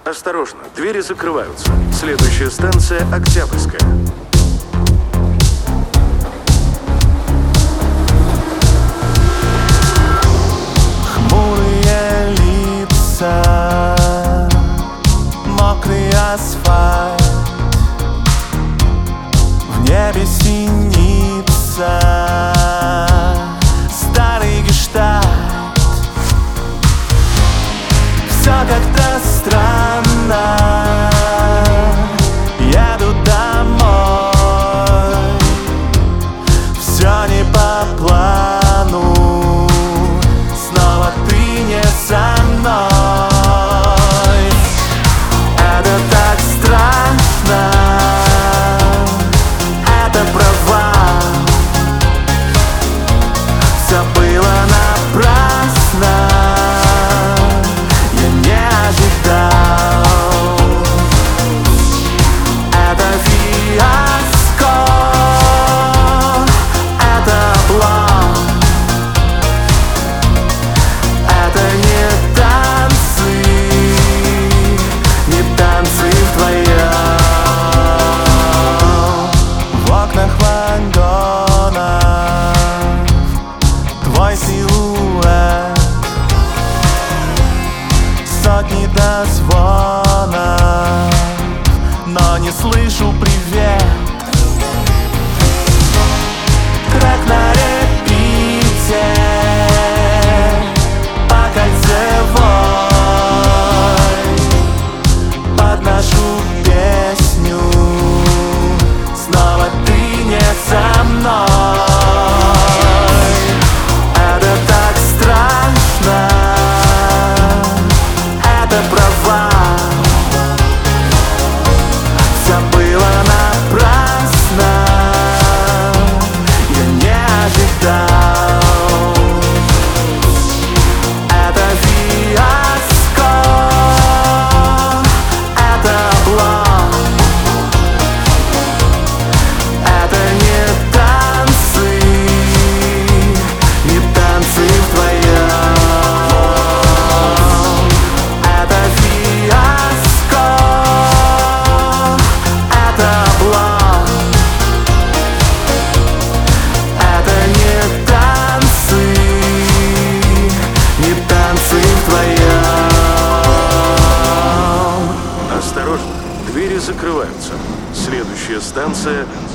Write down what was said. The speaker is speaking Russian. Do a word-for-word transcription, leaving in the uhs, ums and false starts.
Осторожно, двери закрываются. Следующая станция — Октябрьская. Хмурые лица, мокрый асфальт, в небе синица, старый гештальт. Все как-то странно, еду домой, все не по плану, снова ты не со мной. Это так страшно, это провал, все было напрасно. Сотни дозвонов, но не слышу привет. Трек на репите, по кольцевой подношу песню, снова ты не со мной. Это так страшно, провал, все было напрасно, я не ожидал. Это фиаско, это облом, это не танцы, не танцы вдвоем. Осторожно, двери закрываются. Следующая станция